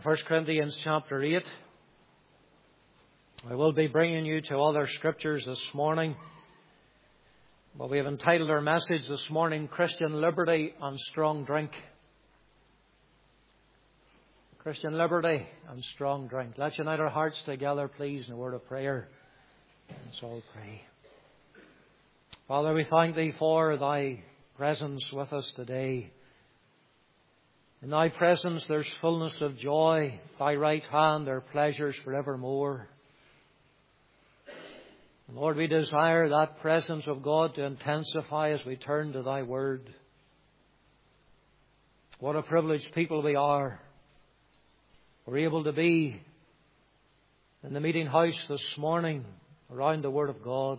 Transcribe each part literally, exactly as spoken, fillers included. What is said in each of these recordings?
First Corinthians chapter eight. I will be bringing you to other scriptures this morning, but we have entitled our message this morning, Christian Liberty and Strong Drink. Christian Liberty and Strong Drink. Let's unite our hearts together, please, in a word of prayer. Let's all pray. Father, we thank Thee for Thy presence with us today. In Thy presence there's fullness of joy. Thy right hand there are pleasures forevermore. And Lord, we desire that presence of God to intensify as we turn to Thy Word. What a privileged people we are. We're able to be in the meeting house this morning around the Word of God.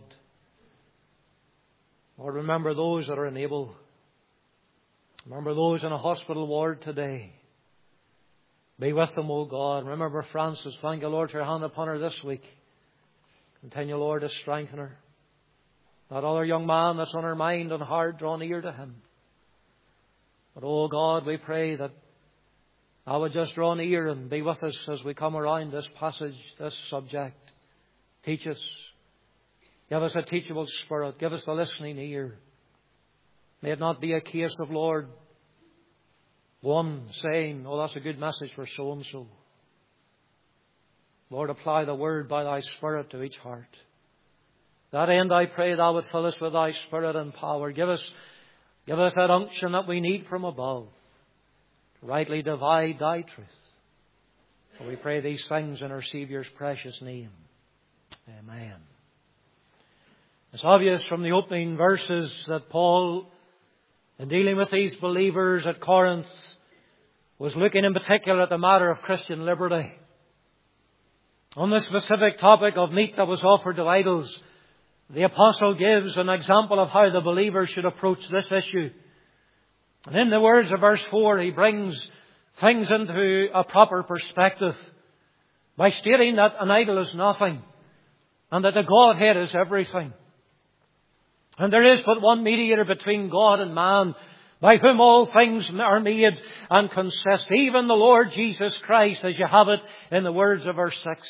Lord, remember those that are unable. Remember those in a hospital ward today. Be with them, O God. Remember Frances. Thank you, Lord, for your hand upon her this week. Continue, Lord, to strengthen her. That other young man that's on her mind and heart, draw near to him. But, oh God, we pray that I would just draw near and be with us as we come around this passage, this subject. Teach us. Give us a teachable spirit. Give us the listening ear. May it not be a case of, Lord, one saying, oh, that's a good message for so-and-so. Lord, apply the word by Thy Spirit to each heart. That end, I pray Thou would fill us with Thy Spirit and power. Give us, give us that unction that we need from above to rightly divide Thy truth. For we pray these things in our Saviour's precious name. Amen. It's obvious from the opening verses that Paul, in dealing with these believers at Corinth, was looking in particular at the matter of Christian liberty. On the specific topic of meat that was offered to idols, the apostle gives an example of how the believers should approach this issue. And in the words of verse four, he brings things into a proper perspective by stating that an idol is nothing and that the Godhead is everything. And there is but one mediator between God and man, by whom all things are made and consist, even the Lord Jesus Christ, as you have it in the words of verse six.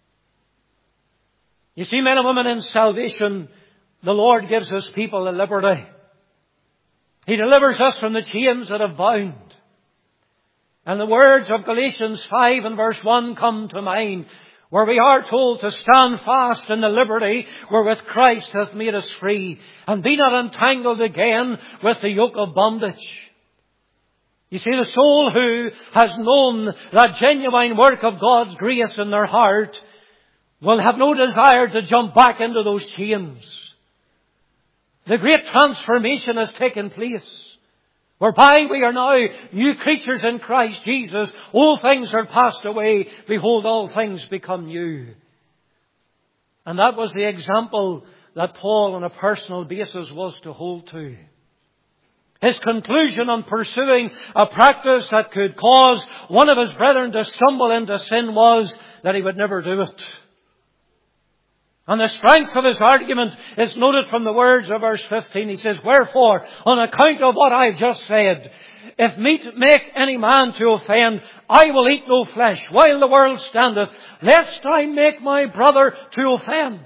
You see, men and women, in salvation, the Lord gives His people a liberty. He delivers us from the chains that have bound. And the words of Galatians five and verse one come to mind, where we are told to stand fast in the liberty wherewith Christ hath made us free, and be not entangled again with the yoke of bondage. You see, the soul who has known that genuine work of God's grace in their heart will have no desire to jump back into those chains. The great transformation has taken place, whereby we are now new creatures in Christ Jesus. All things are passed away. Behold, all things become new. And that was the example that Paul on a personal basis was to hold to. His conclusion on pursuing a practice that could cause one of his brethren to stumble into sin was that he would never do it. And the strength of his argument is noted from the words of verse fifteen. He says, wherefore, on account of what I've just said, if meat make any man to offend, I will eat no flesh while the world standeth, lest I make my brother to offend.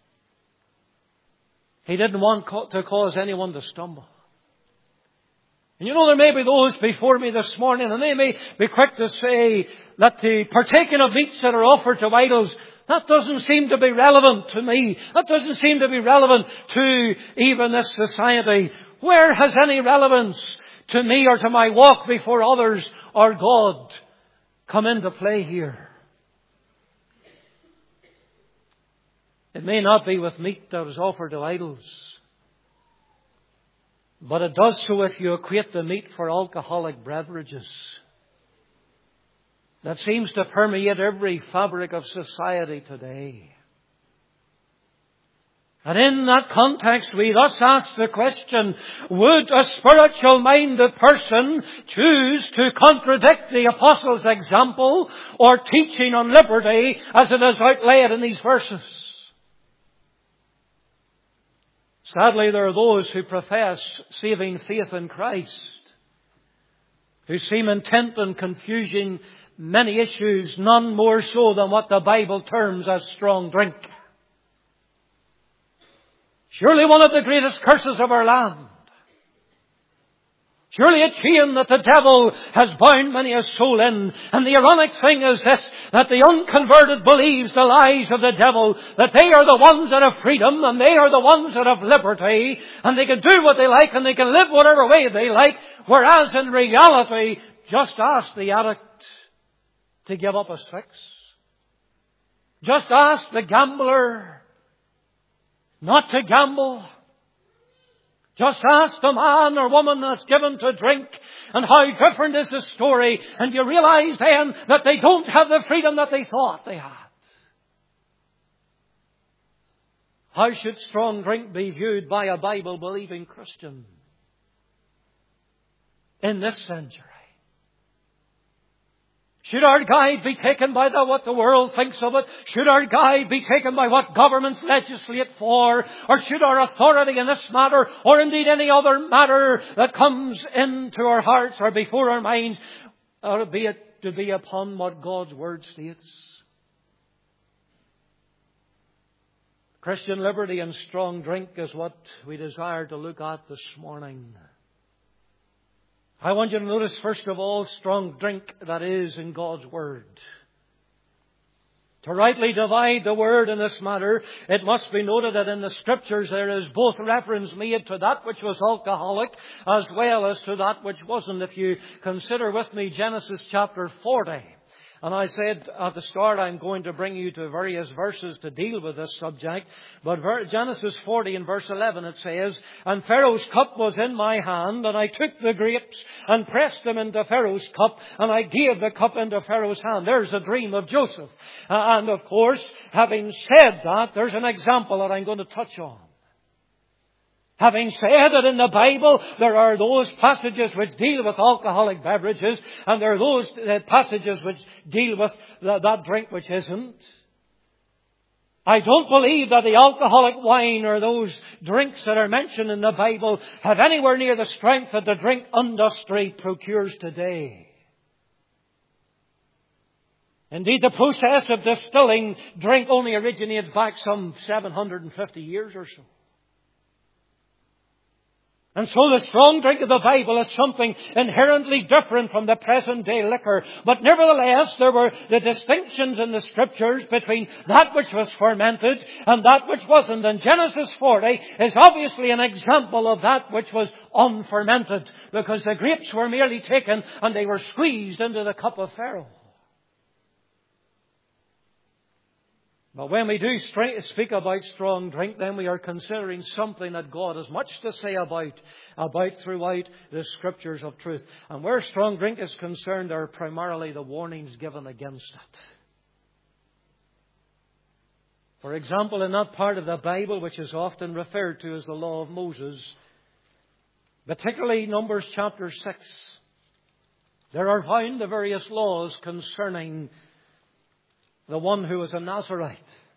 He didn't want to cause anyone to stumble. And you know, there may be those before me this morning, and they may be quick to say that the partaking of meats that are offered to idols, that doesn't seem to be relevant to me. That doesn't seem to be relevant to even this society. Where has any relevance to me or to my walk before others or God come into play here? It may not be with meat that is offered to idols, but it does so if you equate the meat for alcoholic beverages. That seems to permeate every fabric of society today. And in that context, we thus ask the question, would a spiritual-minded person choose to contradict the Apostle's example or teaching on liberty as it is outlaid in these verses? Sadly, there are those who profess saving faith in Christ, who seem intent on confusing many issues, none more so than what the Bible terms as strong drink. Surely one of the greatest curses of our land. Surely a chain that the devil has bound many a soul in. And the ironic thing is this, that the unconverted believes the lies of the devil, that they are the ones that have freedom, and they are the ones that have liberty, and they can do what they like, and they can live whatever way they like, whereas in reality, just ask the addict to give up his fix. Just ask the gambler not to gamble. Just ask the man or woman that's given to drink, and how different is the story. And you realize then that they don't have the freedom that they thought they had. How should strong drink be viewed by a Bible-believing Christian in this century? Should our guide be taken by the, what the world thinks of it? Should our guide be taken by what governments legislate for? Or should our authority in this matter, or indeed any other matter that comes into our hearts or before our minds, or be it to be upon what God's Word states? Christian liberty and strong drink is what we desire to look at this morning. I want you to notice, first of all, strong drink that is in God's Word. To rightly divide the Word in this matter, it must be noted that in the Scriptures there is both reference made to that which was alcoholic as well as to that which wasn't. If you consider with me Genesis chapter forty. And I said at the start I'm going to bring you to various verses to deal with this subject. But Genesis forty in verse eleven it says, "And Pharaoh's cup was in my hand, and I took the grapes and pressed them into Pharaoh's cup, and I gave the cup into Pharaoh's hand." There's a dream of Joseph. Uh, and of course, having said that, there's an example that I'm going to touch on. Having said that in the Bible there are those passages which deal with alcoholic beverages, and there are those uh, passages which deal with the, that drink which isn't. I don't believe that the alcoholic wine or those drinks that are mentioned in the Bible have anywhere near the strength that the drink industry procures today. Indeed, the process of distilling drink only originates back some seven hundred fifty years or so. And so the strong drink of the Bible is something inherently different from the present day liquor. But nevertheless, there were the distinctions in the Scriptures between that which was fermented and that which wasn't. And Genesis forty is obviously an example of that which was unfermented, because the grapes were merely taken and they were squeezed into the cup of Pharaoh. But when we do speak about strong drink, then we are considering something that God has much to say about, about throughout the Scriptures of truth. And where strong drink is concerned, there are primarily the warnings given against it. For example, in that part of the Bible which is often referred to as the Law of Moses, particularly Numbers chapter six, there are found the various laws concerning the one who is a Nazirite.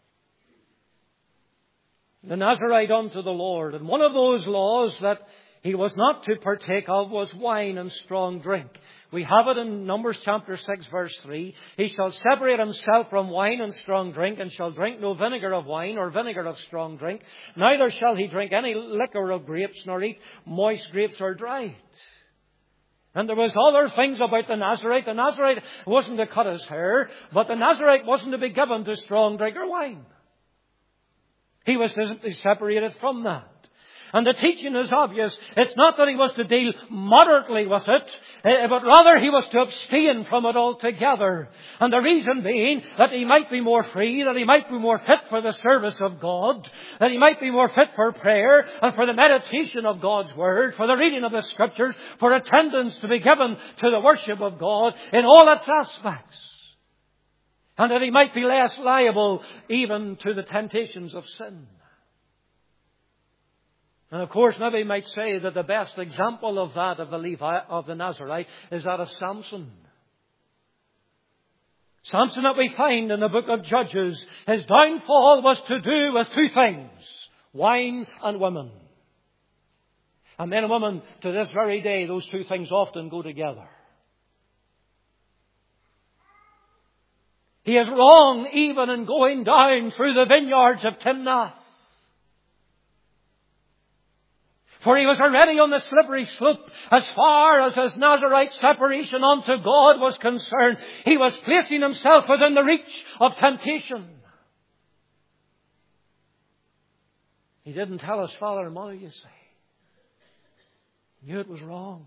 The Nazirite unto the Lord. And one of those laws that he was not to partake of was wine and strong drink. We have it in Numbers chapter six verse three. "He shall separate himself from wine and strong drink, and shall drink no vinegar of wine or vinegar of strong drink. Neither shall he drink any liquor of grapes, nor eat moist grapes or dried." And there was other things about the Nazirite. The Nazirite wasn't to cut his hair, but the Nazirite wasn't to be given to strong drink or wine. He was to be separated from that. And the teaching is obvious. It's not that he was to deal moderately with it, but rather he was to abstain from it altogether. And the reason being that he might be more free, that he might be more fit for the service of God, that he might be more fit for prayer and for the meditation of God's Word, for the reading of the Scriptures, for attendance to be given to the worship of God in all its aspects. And that he might be less liable even to the temptations of sin. And of course, maybe you might say that the best example of that of the Levi, of the Nazirite, is that of Samson. Samson that we find in the book of Judges, his downfall was to do with two things: wine and women. And men and women, to this very day, those two things often go together. He is wrong even in going down through the vineyards of Timnath. For he was already on the slippery slope as far as his Nazarite separation unto God was concerned. He was placing himself within the reach of temptation. He didn't tell his father and mother, you see. He knew it was wrong.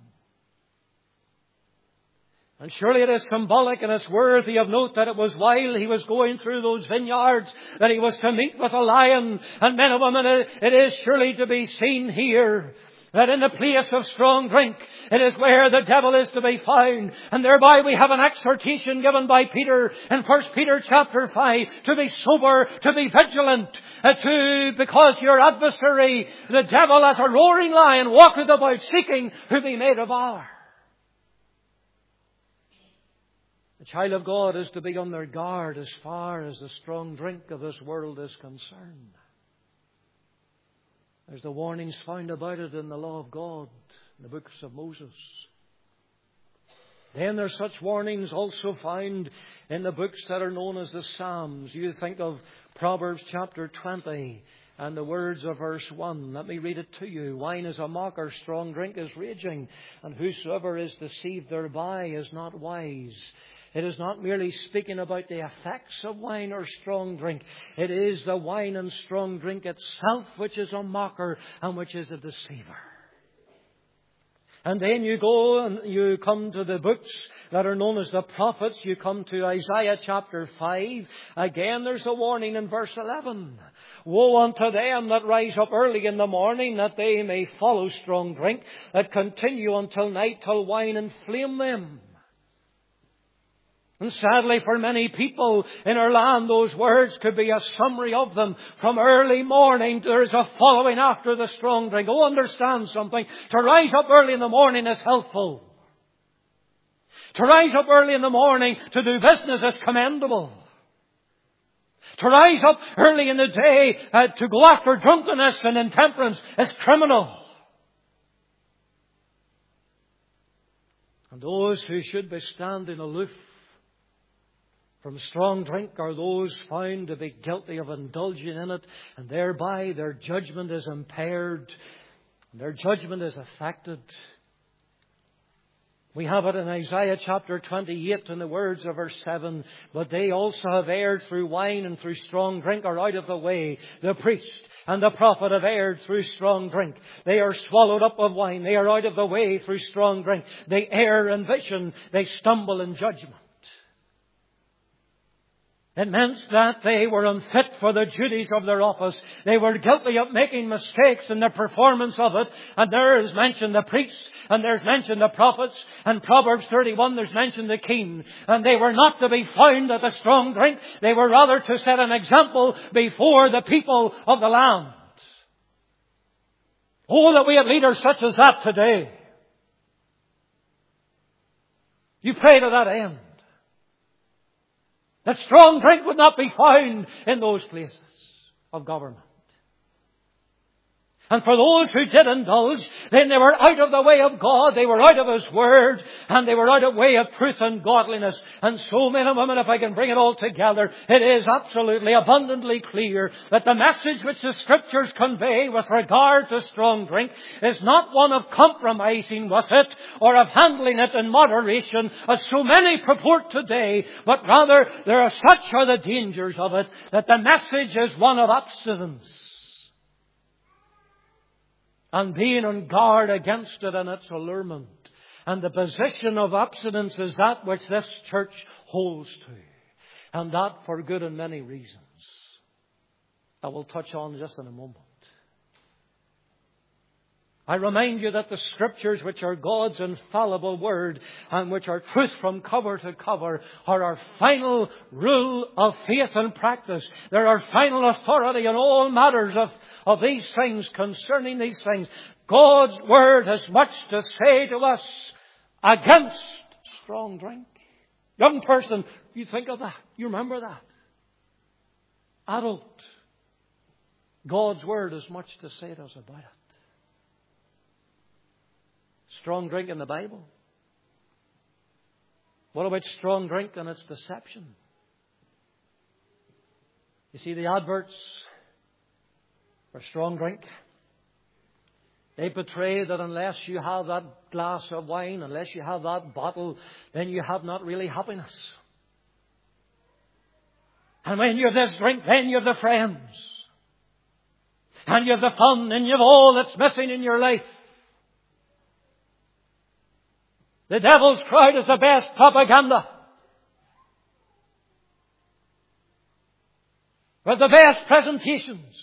And surely it is symbolic and it's worthy of note that it was while he was going through those vineyards that he was to meet with a lion. And men and women, it is surely to be seen here that in the place of strong drink, it is where the devil is to be found. And thereby we have an exhortation given by Peter in First Peter chapter five to be sober, to be vigilant, uh, to, because your adversary, the devil as a roaring lion, walketh about seeking who he may devour. The child of God is to be on their guard as far as the strong drink of this world is concerned. There's the warnings found about it in the law of God, in the books of Moses. Then there's such warnings also found in the books that are known as the Psalms. You think of Proverbs chapter twenty and the words of verse one. Let me read it to you. Wine is a mocker, strong drink is raging, and whosoever is deceived thereby is not wise. It is not merely speaking about the effects of wine or strong drink. It is the wine and strong drink itself which is a mocker and which is a deceiver. And then you go and you come to the books that are known as the prophets. You come to Isaiah chapter five. Again, there's a warning in verse eleven. Woe unto them that rise up early in the morning, that they may follow strong drink, that continue until night, till wine inflame them. And sadly for many people in our land, those words could be a summary of them. From early morning, there is a following after the strong drink. Oh, understand something. To rise up early in the morning is healthful. To rise up early in the morning to do business is commendable. To rise up early in the day uh, to go after drunkenness and intemperance is criminal. And those who should be standing aloof from strong drink are those found to be guilty of indulging in it, and thereby their judgment is impaired, and their judgment is affected. We have it in Isaiah chapter twenty-eight in the words of verse seven. But they also have erred through wine and through strong drink are out of the way. The priest and the prophet have erred through strong drink. They are swallowed up of wine. They are out of the way through strong drink. They err in vision. They stumble in judgment. It meant that they were unfit for the duties of their office. They were guilty of making mistakes in the performance of it. And there is mentioned the priests, and there's mentioned the prophets, and Proverbs thirty-one there's mentioned the king. And they were not to be found at the strong drink. They were rather to set an example before the people of the land. Oh, that we have leaders such as that today. You pray to that end. That strong drink would not be found in those places of government. And for those who did indulge, then they were out of the way of God, they were out of His Word, and they were out of the way of truth and godliness. And so, men and women, if I can bring it all together, it is absolutely abundantly clear that the message which the Scriptures convey with regard to strong drink is not one of compromising with it or of handling it in moderation, as so many purport today, but rather there are such are the dangers of it that the message is one of abstinence. And being on guard against it and its allurement. And the position of abstinence is that which this church holds to. And that for good and many reasons. I will touch on just in a moment. I remind you that the Scriptures, which are God's infallible Word and which are truth from cover to cover, are our final rule of faith and practice. They're our final authority in all matters of, of these things, concerning these things. God's Word has much to say to us against strong drink. Young person, you think of that. You remember that. Adult, God's Word has much to say to us about it. Strong drink in the Bible. What about strong drink and its deception? You see, the adverts for strong drink, they portray that unless you have that glass of wine, unless you have that bottle, then you have not really happiness. And when you have this drink, then you have the friends. And you have the fun, and you have all that's missing in your life. The devil's crowd is the best propaganda. With the best presentations.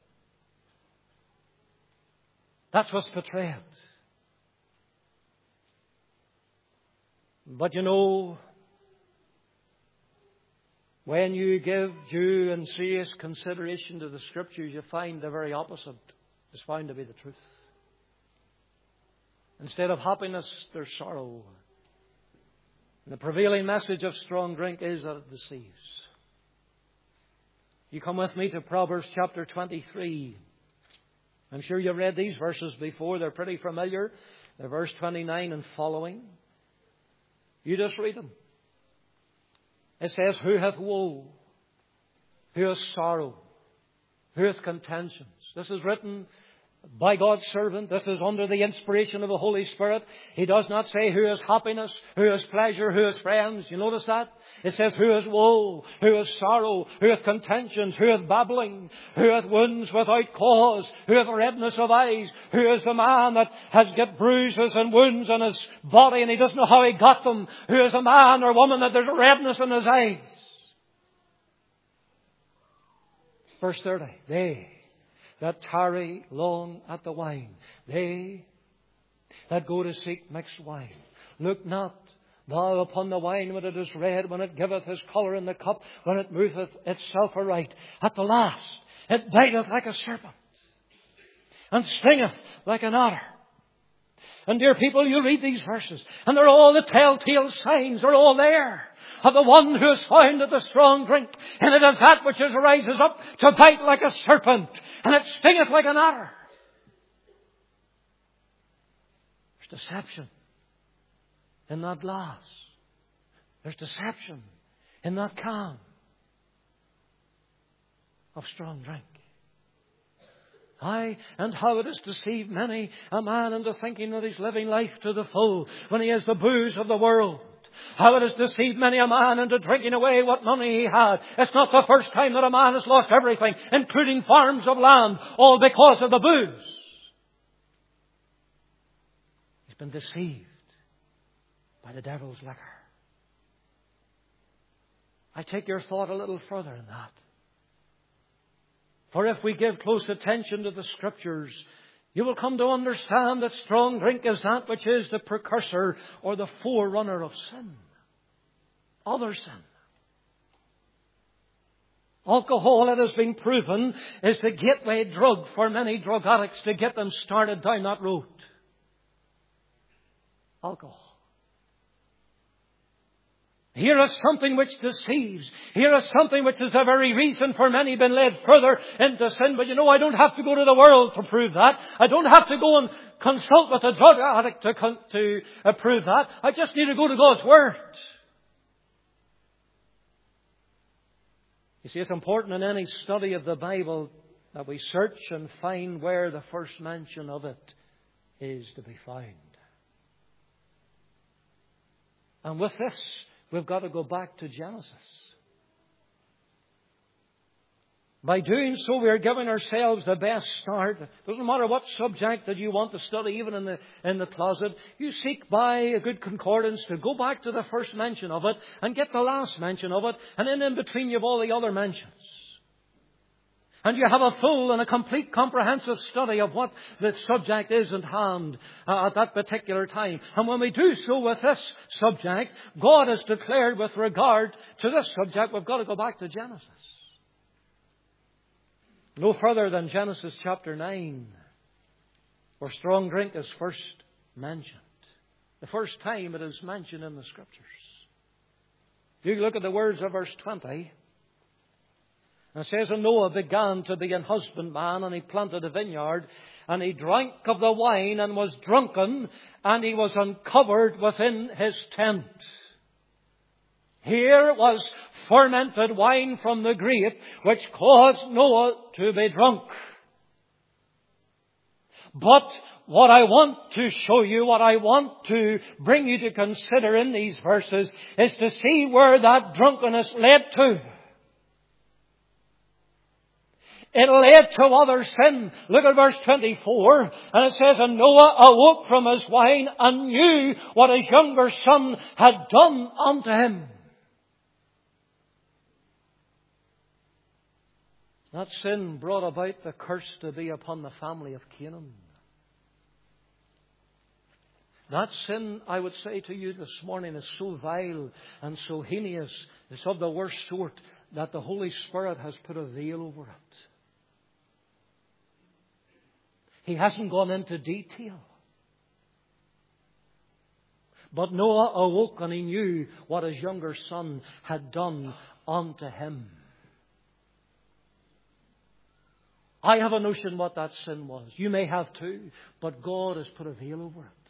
That's what's portrayed. But you know, when you give due and serious consideration to the Scriptures, you find the very opposite is found to be the truth. Instead of happiness, there's sorrow. And the prevailing message of strong drink is that it deceives. You come with me to Proverbs chapter twenty-three. I'm sure you've read these verses before. They're pretty familiar. They're verse twenty-nine and following. You just read them. It says, who hath woe? Who hath sorrow? Who hath contentions? This is written by God's servant. This is under the inspiration of the Holy Spirit. He does not say who has happiness, who has pleasure, who has friends. You notice that? It says who has woe, who has sorrow, who hath contentions, who hath babbling, who hath wounds without cause, who hath redness of eyes, who is the man that has got bruises and wounds on his body and he doesn't know how he got them, who is a man or woman that there's a redness in his eyes. Verse thirty, they that tarry long at the wine, they that go to seek mixed wine. Look not thou upon the wine when it is red, when it giveth his colour in the cup, when it moveth itself aright. At the last it biteth like a serpent, and stingeth like an otter. And dear people, you read these verses, and they're all the telltale signs, they're all there, of the one who has found the strong drink. And it is that which is rises up to bite like a serpent, and it stingeth like an otter. There's deception in that glass. There's deception in that can of strong drink. Aye, and how it has deceived many a man into thinking that he's living life to the full when he has the booze of the world. How it has deceived many a man into drinking away what money he had. It's not the first time that a man has lost everything, including farms of land, all because of the booze. He's been deceived by the devil's liquor. I take your thought a little further in that. For if we give close attention to the Scriptures, you will come to understand that strong drink is that which is the precursor or the forerunner of sin. Other sin. Alcohol, it has been proven, is the gateway drug for many drug addicts to get them started down that road. Alcohol. Here is something which deceives. Here is something which is the very reason for many being led further into sin. But you know, I don't have to go to the world to prove that. I don't have to go and consult with a drug addict to, con- to uh, prove that. I just need to go to God's Word. You see, it's important in any study of the Bible that we search and find where the first mention of it is to be found. And with this, we've got to go back to Genesis. By doing so, we are giving ourselves the best start. It doesn't matter what subject that you want to study, even in the, in the closet. You seek by a good concordance to go back to the first mention of it and get the last mention of it. And then in between you have all the other mentions. And you have a full and a complete comprehensive study of what the subject is at hand uh, at that particular time. And when we do so with this subject, God has declared with regard to this subject, we've got to go back to Genesis. No further than Genesis chapter nine, where strong drink is first mentioned. The first time it is mentioned in the Scriptures. You look at the words of verse twenty. And it says, and Noah began to be an husbandman, and he planted a vineyard, and he drank of the wine, and was drunken, and he was uncovered within his tent. Here was fermented wine from the grape, which caused Noah to be drunk. But what I want to show you, what I want to bring you to consider in these verses, is to see where that drunkenness led to. It led to other sin. Look at verse twenty-four, and it says, "And Noah awoke from his wine and knew what his younger son had done unto him." That sin brought about the curse to be upon the family of Canaan. That sin, I would say to you this morning, is so vile and so heinous, it's of the worst sort, that the Holy Spirit has put a veil over it. He hasn't gone into detail. But Noah awoke and he knew what his younger son had done unto him. I have a notion what that sin was. You may have too, but God has put a veil over it.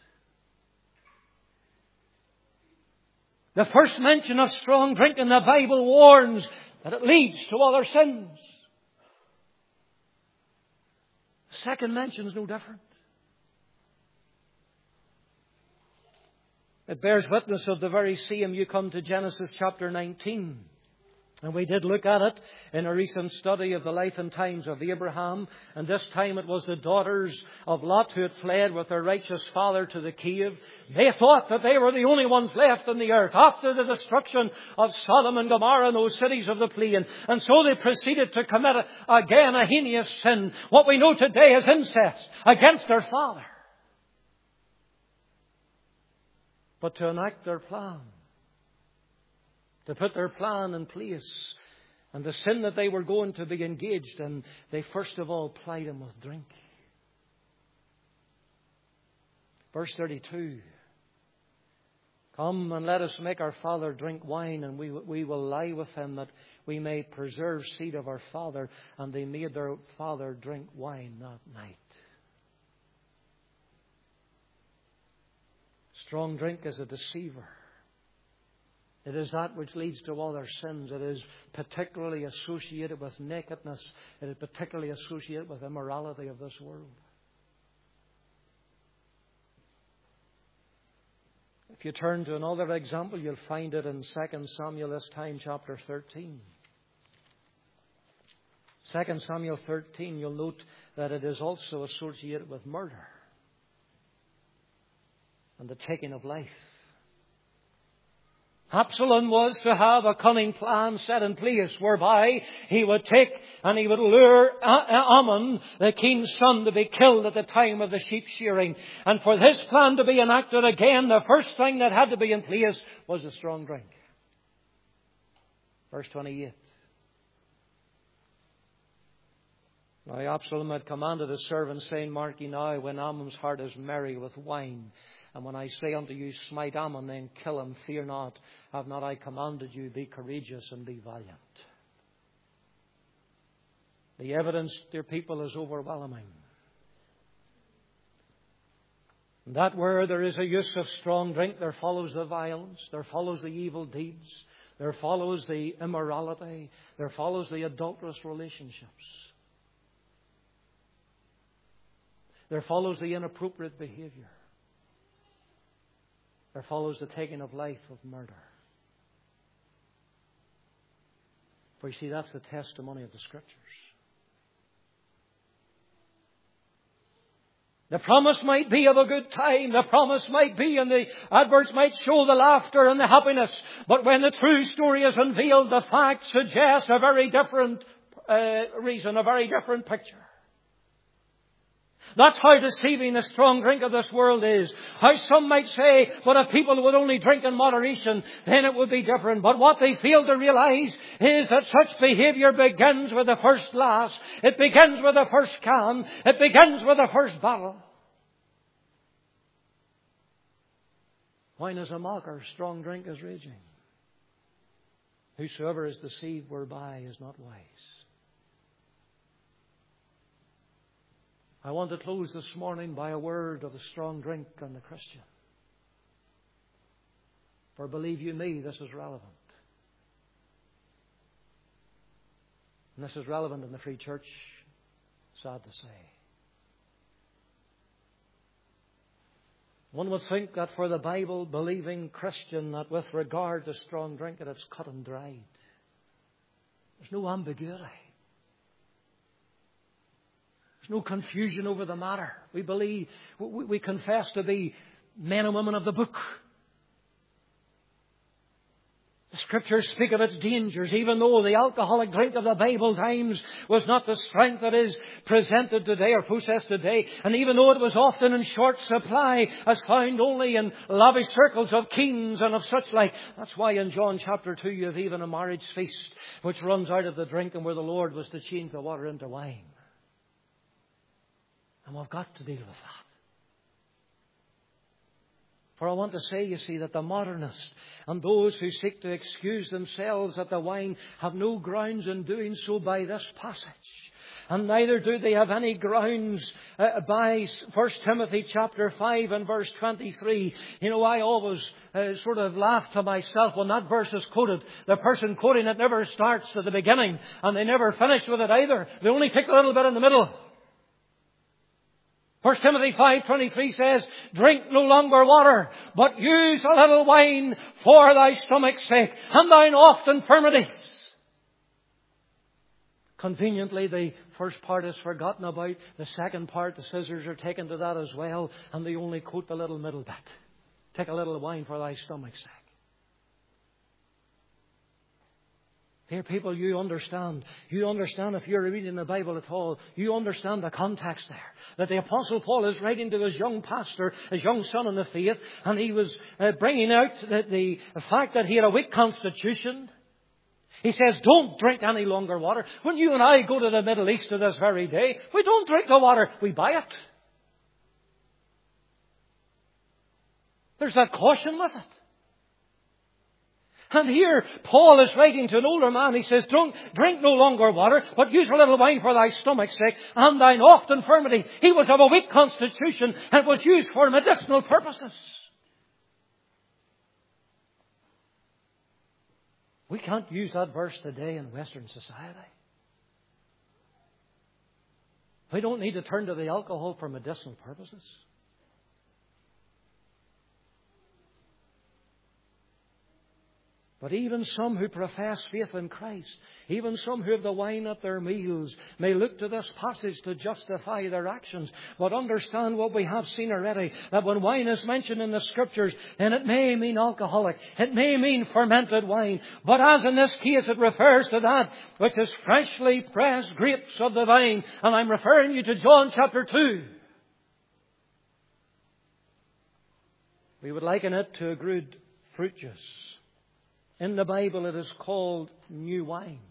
The first mention of strong drink in the Bible warns that it leads to other sins. The second mention is no different. It bears witness of the very same. You come to Genesis chapter nineteen. And we did look at it in a recent study of the life and times of Abraham. And this time it was the daughters of Lot who had fled with their righteous father to the cave. They thought that they were the only ones left on the earth after the destruction of Sodom and Gomorrah and those cities of the plain. And so they proceeded to commit again a heinous sin. What we know today is incest against their father. But to enact their plan, to put their plan in place, and the sin that they were going to be engaged in, they first of all plied him with drink. Verse thirty-two. "Come and let us make our father drink wine, and we, we will lie with him, that we may preserve seed of our father." And they made their father drink wine that night. Strong drink is a deceiver. It is that which leads to other sins. It is particularly associated with nakedness. It is particularly associated with immorality of this world. If you turn to another example, you'll find it in Second Samuel, this time chapter thirteen. Second Samuel thirteen, you'll note that it is also associated with murder and the taking of life. Absalom was to have a cunning plan set in place whereby he would take and he would lure Ammon, the king's son, to be killed at the time of the sheep shearing. And for this plan to be enacted again, the first thing that had to be in place was a strong drink. Verse twenty-eight. "Now Absalom had commanded his servants, saying, Mark ye now, when Ammon's heart is merry with wine, and when I say unto you, smite Ammon, then kill him, fear not. Have not I commanded you, be courageous and be valiant?" The evidence, dear people, is overwhelming. That where there is a use of strong drink, there follows the violence, there follows the evil deeds, there follows the immorality, there follows the adulterous relationships. There follows the inappropriate behavior. There follows the taking of life of murder. For you see, that's the testimony of the Scriptures. The promise might be of a good time. The promise might be, and the adverts might show the laughter and the happiness. But when the true story is unveiled, the fact suggests a very different uh, reason, a very different picture. That's how deceiving the strong drink of this world is. How some might say, but if people would only drink in moderation, then it would be different. But what they fail to realize is that such behavior begins with the first glass. It begins with the first can. It begins with the first bottle. Wine is a mocker. Strong drink is raging. Whosoever is deceived whereby is not wise. I want to close this morning by a word of the strong drink and the Christian. For believe you me, this is relevant. And this is relevant in the free church, sad to say. One would think that for the Bible-believing Christian, that with regard to strong drink, that it's cut and dried. There's no ambiguity. There's no confusion over the matter. We believe, we, we confess to be men and women of the book. The Scriptures speak of its dangers, even though the alcoholic drink of the Bible times was not the strength that is presented today or possessed today. And even though it was often in short supply, as found only in lavish circles of kings and of such like. That's why in John chapter two you have even a marriage feast which runs out of the drink, and where the Lord was to change the water into wine. And we've got to deal with that. For I want to say, you see, that the modernist and those who seek to excuse themselves at the wine have no grounds in doing so by this passage. And neither do they have any grounds uh, by First Timothy chapter five and verse twenty-three. You know, I always uh, sort of laugh to myself when that verse is quoted. The person quoting it never starts at the beginning, and they never finish with it either. They only take a little bit in the middle. First Timothy five twenty-three says, drink no longer water, but use a little wine for thy stomach's sake, and thine oft infirmities. Conveniently, the first part is forgotten about. The second part, the scissors are taken to that as well, and they only quote the little middle bit. Take a little wine for thy stomach's sake. Dear people, you understand. You understand, if you're reading the Bible at all, you understand the context there. That the Apostle Paul is writing to his young pastor, his young son in the faith, and he was uh, bringing out the, the, the fact that he had a weak constitution. He says, don't drink any longer water. When you and I go to the Middle East to this very day, we don't drink the water, we buy it. There's that caution with it. And here, Paul is writing to an older man. He says, don't drink no longer water, but use a little wine for thy stomach's sake, and thine oft infirmities. He was of a weak constitution, and was used for medicinal purposes. We can't use that verse today in Western society. We don't need to turn to the alcohol for medicinal purposes. But even some who profess faith in Christ, even some who have the wine at their meals, may look to this passage to justify their actions. But understand what we have seen already, that when wine is mentioned in the Scriptures, then it may mean alcoholic, it may mean fermented wine. But as in this case it refers to that which is freshly pressed grapes of the vine. And I'm referring you to John chapter two. We would liken it to a good fruit juice. In the Bible it is called new wine.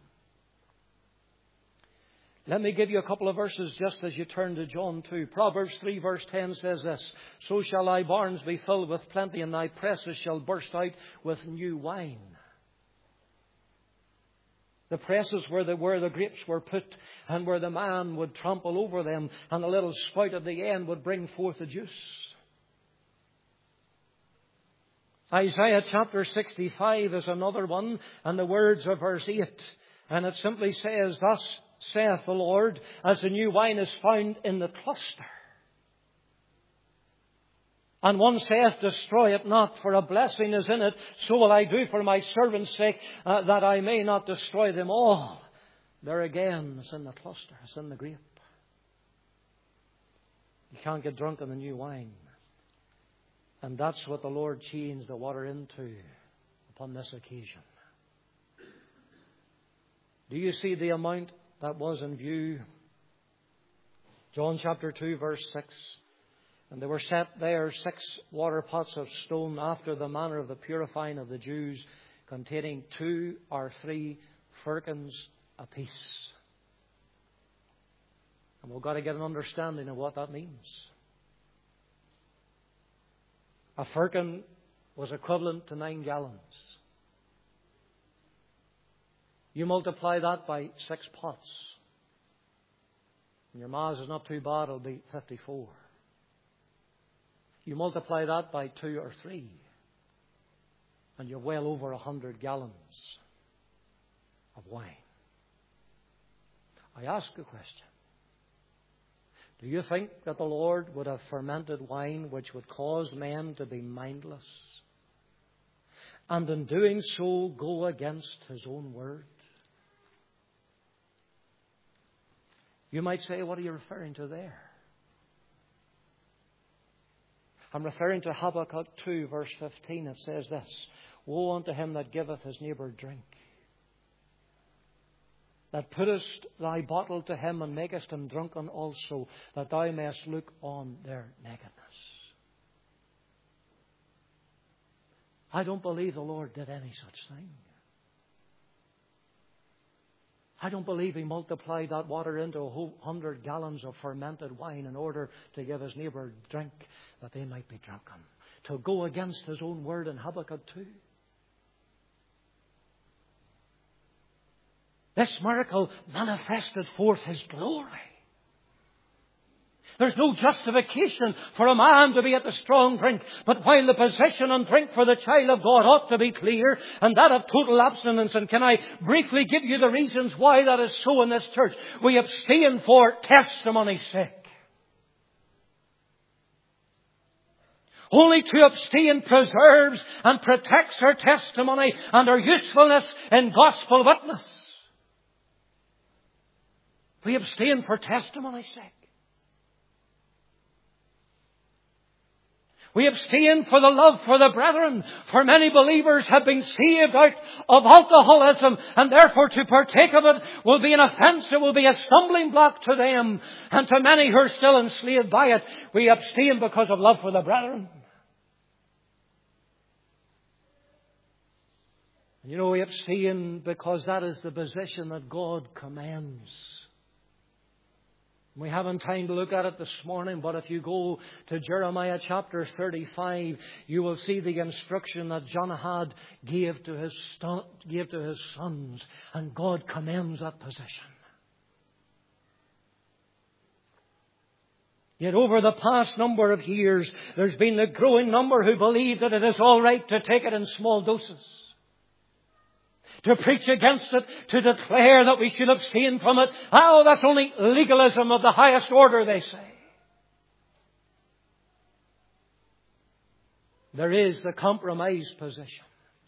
Let me give you a couple of verses just as you turn to John two. Proverbs three verse ten says this, so shall thy barns be filled with plenty, and thy presses shall burst out with new wine. The presses were the, where the grapes were put, and where the man would trample over them, and the little spout at the end would bring forth the juice. Isaiah chapter sixty-five is another one, and the words of verse eight. And it simply says, thus saith the Lord, as the new wine is found in the cluster. And one saith, destroy it not, for a blessing is in it. So will I do for my servant's sake, uh, that I may not destroy them all. There again, it's in the cluster, it's in the grape. You can't get drunk on the new wine. And that's what the Lord changed the water into upon this occasion. Do you see the amount that was in view? John chapter two verse six. And there were set there six water pots of stone after the manner of the purifying of the Jews, containing two or three firkins apiece. And we've got to get an understanding of what that means. A firkin was equivalent to nine gallons. You multiply that by six pots. And your ma's is not too bad, it'll be fifty-four. You multiply that by two or three, and you're well over a hundred gallons of wine. I ask a question. Do you think that the Lord would have fermented wine which would cause men to be mindless, and in doing so go against His own word? You might say, what are you referring to there? I'm referring to Habakkuk two, verse fifteen. It says this: Woe unto him that giveth his neighbour drink, that puttest thy bottle to him, and makest him drunken also, that thou mayest look on their nakedness. I don't believe the Lord did any such thing. I don't believe He multiplied that water into a whole hundred gallons of fermented wine in order to give His neighbour drink, that they might be drunken, to go against His own word in Habakkuk two. This miracle manifested forth His glory. There's no justification for a man to be at the strong drink, but while the position and drink for the child of God ought to be clear, and that of total abstinence. And can I briefly give you the reasons why that is so in this church? We abstain for testimony's sake. Only to abstain preserves and protects our testimony and our usefulness in gospel witness. We abstain for testimony's sake. We abstain for the love for the brethren, for many believers have been saved out of alcoholism, and therefore to partake of it will be an offence, it will be a stumbling block to them, and to many who are still enslaved by it. We abstain because of love for the brethren. And you know, we abstain because that is the position that God commends. We haven't time to look at it this morning, but if you go to Jeremiah chapter thirty-five, you will see the instruction that Jonadab gave to his gave to his sons, and God commends that position. Yet over the past number of years, there's been a growing number who believe that it is all right to take it in small doses, to preach against it, to declare that we should abstain from it. Oh, that's only legalism of the highest order, they say. There is the compromise position,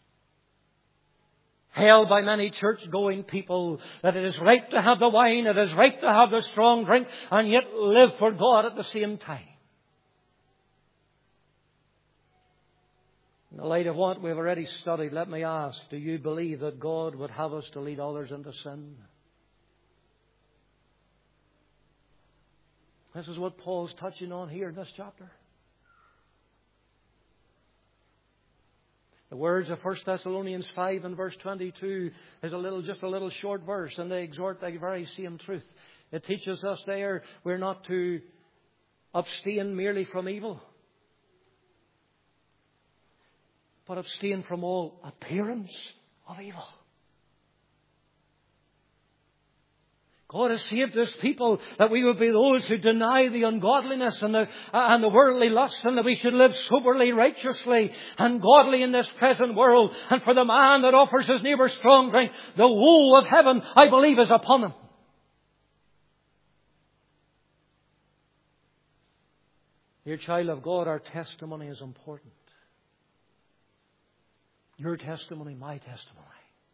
held by many church-going people, that it is right to have the wine, it is right to have the strong drink, and yet live for God at the same time. In the light of what we've already studied, let me ask, do you believe that God would have us to lead others into sin? This is what Paul's touching on here in this chapter. The words of First Thessalonians five and verse twenty-two is a little, just a little short verse, and they exhort the very same truth. It teaches us there we're not to abstain merely from evil, but abstain from all appearance of evil. God has saved His people that we would be those who deny the ungodliness and the, and the worldly lusts, and that we should live soberly, righteously, and godly in this present world. And for the man that offers his neighbour strong drink, the woe of heaven, I believe, is upon him. Dear child of God, our testimony is important. Your testimony, my testimony.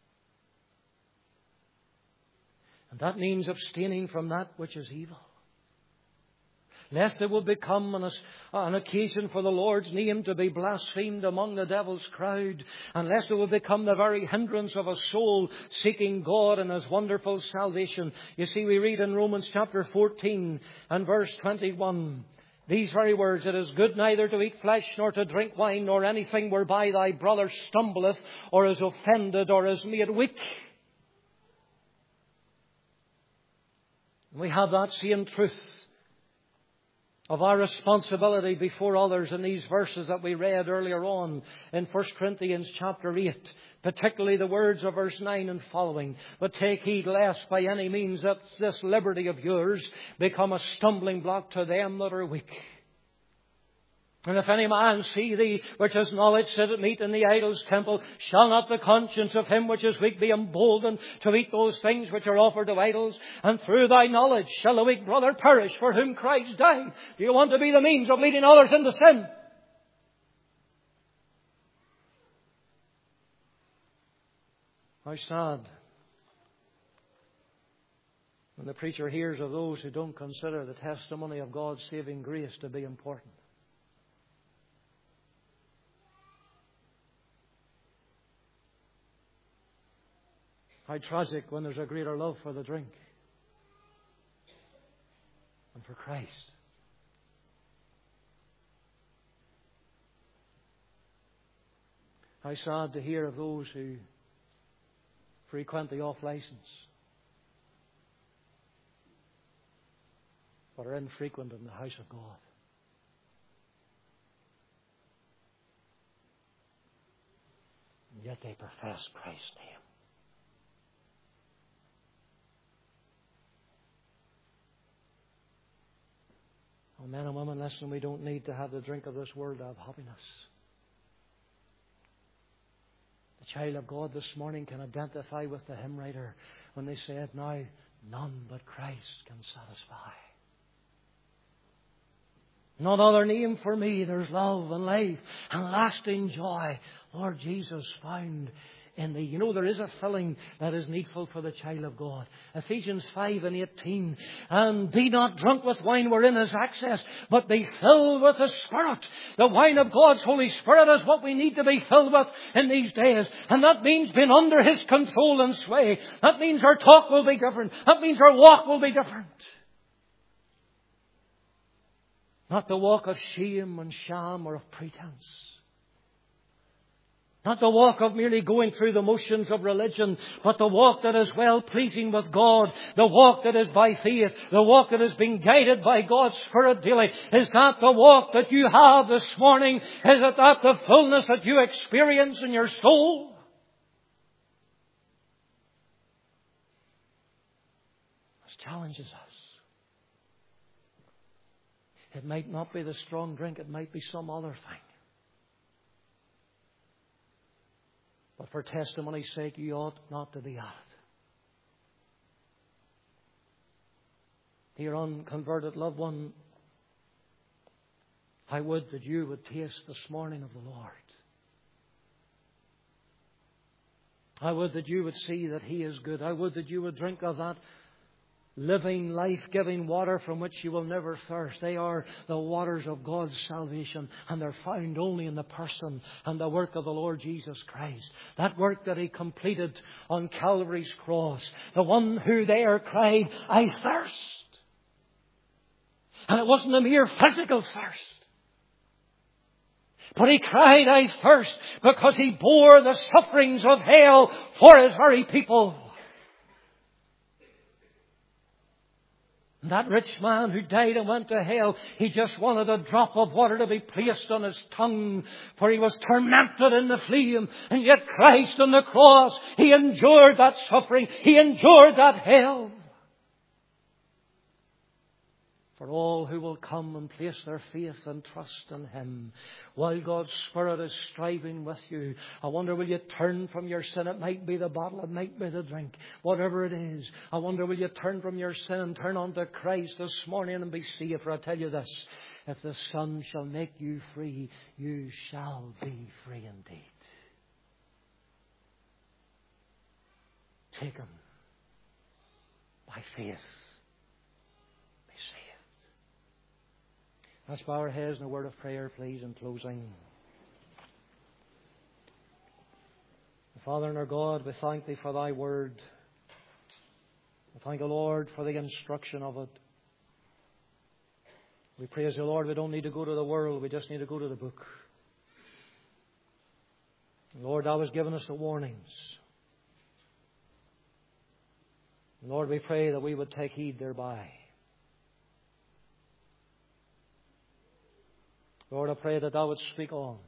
And that means abstaining from that which is evil, lest it will become an, an occasion for the Lord's name to be blasphemed among the devil's crowd, and lest it will become the very hindrance of a soul seeking God and His wonderful salvation. You see, we read in Romans chapter fourteen and verse twenty-one, these very words: it is good neither to eat flesh, nor to drink wine, nor anything whereby thy brother stumbleth, or is offended, or is made weak. We have that same truth of our responsibility before others in these verses that we read earlier on in First Corinthians chapter eight, particularly the words of verse nine and following. But take heed lest by any means that this liberty of yours become a stumbling block to them that are weak. And if any man see thee, which has knowledge, sit at meat in the idol's temple, shall not the conscience of him which is weak be emboldened to eat those things which are offered to idols? And through thy knowledge shall the weak brother perish for whom Christ died. Do you want to be the means of leading others into sin? How sad when the preacher hears of those who don't consider the testimony of God's saving grace to be important. How tragic when there's a greater love for the drink and for Christ. How sad to hear of those who frequent the off-license but are infrequent in the house of God. And yet they profess Christ's name. Oh, men and women, listen, we don't need to have the drink of this world to have happiness. The child of God this morning can identify with the hymn writer when they said, now none but Christ can satisfy. None other name for me. There's love and life and lasting joy. Lord Jesus found in thee. You know, there is a filling that is needful for the child of God. Ephesians five and eighteen. And be not drunk with wine wherein is excess, but be filled with the Spirit. The wine of God's Holy Spirit is what we need to be filled with in these days. And that means being under His control and sway. That means our talk will be different. That means our walk will be different. Not the walk of shame and sham or of pretense. Not the walk of merely going through the motions of religion, but the walk that is well-pleasing with God. The walk that is by faith. The walk that is being guided by God's Spirit daily. Is that the walk that you have this morning? Is it that the fullness that you experience in your soul? This challenges us. It might not be the strong drink. It might be some other thing. But for testimony's sake, you ought not to be at it. Dear unconverted loved one, I would that you would taste this morning of the Lord. I would that you would see that He is good. I would that you would drink of that living, life-giving water from which you will never thirst. They are the waters of God's salvation, and they're found only in the person and the work of the Lord Jesus Christ. That work that He completed on Calvary's cross. The one who there cried, I thirst. And it wasn't a mere physical thirst. But He cried, I thirst, because He bore the sufferings of hell for His very people. That rich man who died and went to hell, he just wanted a drop of water to be placed on his tongue, for he was tormented in the flame. And yet Christ on the cross, He endured that suffering. He endured that hell. For all who will come and place their faith and trust in Him, while God's Spirit is striving with you, I wonder, will you turn from your sin? It might be the bottle, it might be the drink, whatever it is. I wonder, will you turn from your sin and turn unto Christ this morning and be saved? For I tell you this, if the Son shall make you free, you shall be free indeed. Take Him by faith. Let's bow our heads in a word of prayer, please, in closing. Father and our God, we thank Thee for Thy word. We thank Thee, Lord, for the instruction of it. We praise Thee, Lord, we don't need to go to the world, we just need to go to the book. Lord, Thou hast given us the warnings. Lord, we pray that we would take heed thereby. Lord, I pray that Thou would speak on.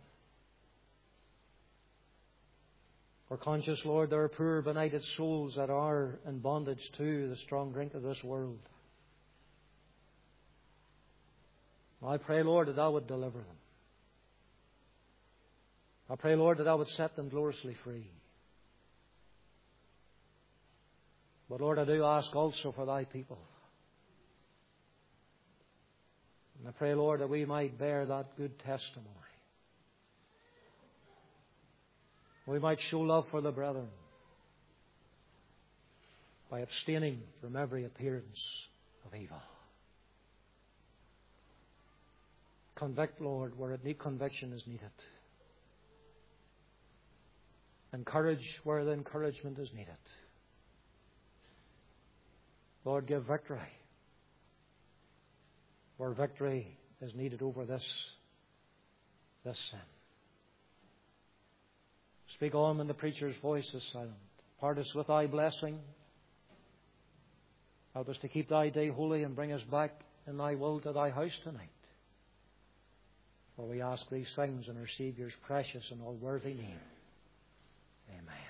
We're conscious, Lord, there are poor, benighted souls that are in bondage to the strong drink of this world. I pray, Lord, that Thou would deliver them. I pray, Lord, that Thou would set them gloriously free. But Lord, I do ask also for Thy people. And I pray, Lord, that we might bear that good testimony. We might show love for the brethren by abstaining from every appearance of evil. Convict, Lord, where it need conviction is needed. Encourage where the encouragement is needed. Lord, give victory where victory is needed over this, this sin. Speak on when the preacher's voice is silent. Part us with Thy blessing. Help us to keep Thy day holy and bring us back in Thy will to Thy house tonight. For we ask these things in our Saviour's precious and all-worthy name. Amen.